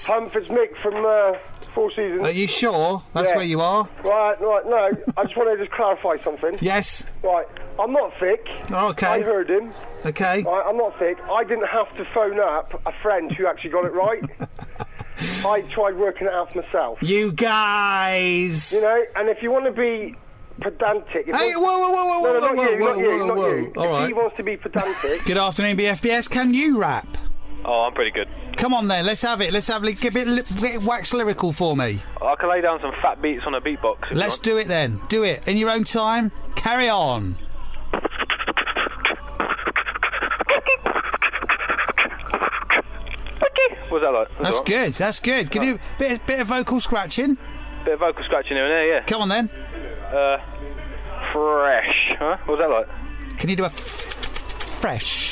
It's Mick from Four Seasons. Are you sure that's where you are? Right, no, I just want to clarify something. Yes. Right, I'm not thick. Okay. I heard him. Okay. Right, I'm not thick. I didn't have to phone up a friend who actually got it right. I tried working it out myself. You guys! You know, and if you want to be pedantic... Hey, whoa. No, not you. All right. If he wants to be pedantic... Good afternoon, BFBS. Can you rap? Oh, I'm pretty good. Come on then, let's have it. Let's have a bit wax lyrical for me. I can lay down some fat beats on a beatbox. Let's do it then. Do it. In your own time. Carry on. What's that like? That's good. That's good. Can you bit of vocal scratching? Bit of vocal scratching here and there, yeah. Come on then. Fresh. Huh? What's that like? Can you do a fresh?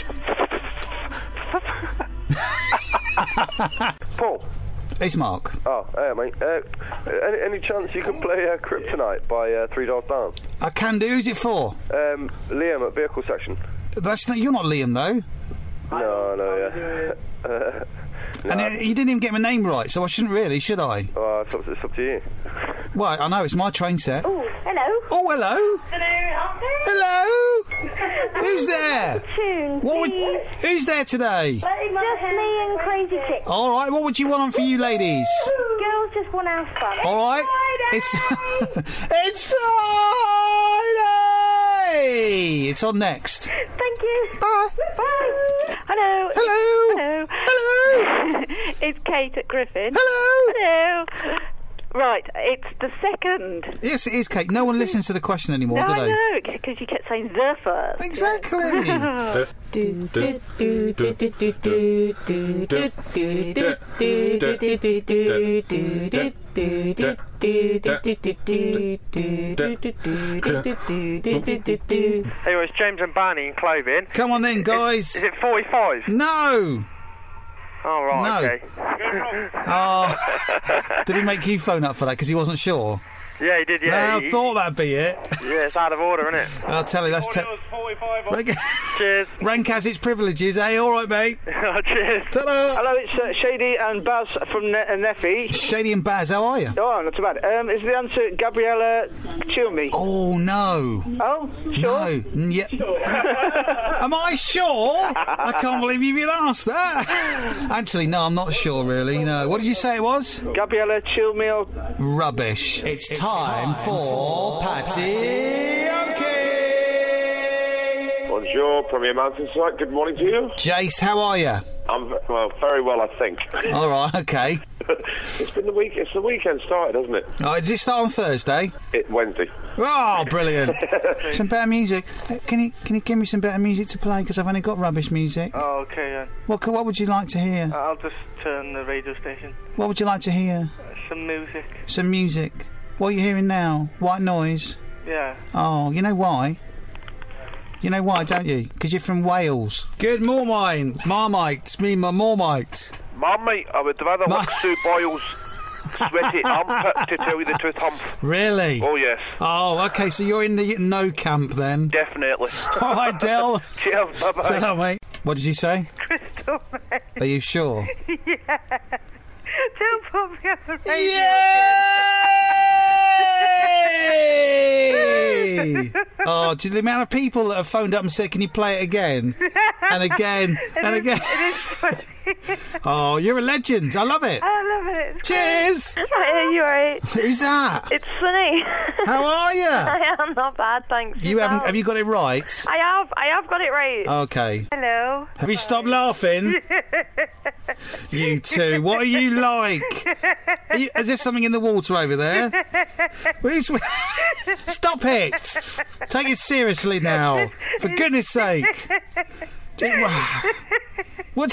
Paul. It's Mark. Oh, hey, mate. Any chance you could play Kryptonite by Three Doors Down? I can do. Who's it for? Liam at Vehicle Section. That's not. You're not Liam though. No, yeah. And you didn't even get my name right, so I shouldn't really, should I? Oh, it's up to you. Well, I know, it's my train set. Oh, hello. Oh, hello. Hello, Hello. Who's there? Who's there today? Just me and Crazy Chick. All right, what would you want on for you ladies? Girls just want to have fun. All right. It's Friday. It's on next. Thank you. Bye. Bye. Hello. Hello. Hello. It's Kate at Griffin. Hello. Hello. Right, it's the second. Yes, it is, Kate. No one listens to the question anymore, do they? No, because you kept saying the first. Exactly. Hey, it's James and Barney in Clothing. Come on then, guys. Is it 45? No. Oh, right, No. okay. Oh, did he make you phone up for that because he wasn't sure? Yeah, he did, yeah. No, I thought that'd be it. Yeah, it's out of order, isn't it? I'll tell you, that's... Cheers. Rank has its privileges, eh? All right, mate. Oh, cheers. Ta-da. Hello, it's Shady and Baz from Neffy. Shady and Baz, how are you? Oh, not too bad. Is the answer Gabriella Chilmi? Oh, no. Oh, sure. No. Yeah. Am I sure? I can't believe you've even asked that. Actually, no, I'm not sure, really. No. What did you say it was? Gabriella Chilmi or... Rubbish. It's time for Patty. Bonjour, Premier Mountain Site. Good morning to you. Jace, how are you? I'm very well, I think. All right, okay. It's the weekend started, hasn't it? Oh, does it start on Thursday? Wednesday. Oh, brilliant. Some better music. Can you give me some better music to play? Because I've only got rubbish music. Oh, okay, yeah. What would you like to hear? I'll just turn the radio station. What would you like to hear? Some music. Some music. What are you hearing now? White noise? Yeah. Oh, you know why? You know why, don't you? Because you're from Wales. Good morning, Marmite. Me, my Marmite. Mate, I would rather watch Sue Boyle's sweaty hump, to tell you the truth, hump. Really? Oh, yes. Oh, okay, so you're in the no camp then? Definitely. All right, Del. Cheers, bye-bye. Hello, mate. What did you say? Crystal, mate. Are you sure? Yeah. Don't put me on the radio. Yay! Oh, do you know the amount of people that have phoned up and said, can you play it again? And again, and again. It is funny. Oh, you're a legend. I love it. I love it. Cheers. Hi, you alright? Who's that? It's Sunny. How are you? I am not bad, thanks. You haven't? Have you got it right? I have got it right. Okay. Hello. Have you stopped laughing? You two. What are you like? Is there something in the water over there? Stop it! Take it seriously now. For goodness sake. What?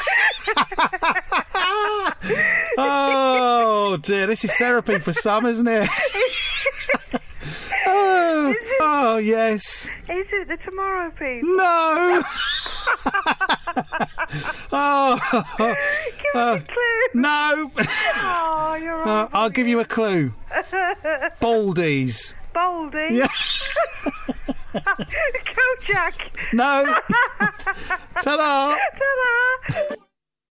Oh dear, this is therapy for some, isn't it? Oh yes. Is it the Tomorrow People? No. Oh. Give me a clue. No. Oh, you're right. I'll give you a clue. Baldies. Baldy. Yeah. Kojak. No. Ta-da. Ta-da.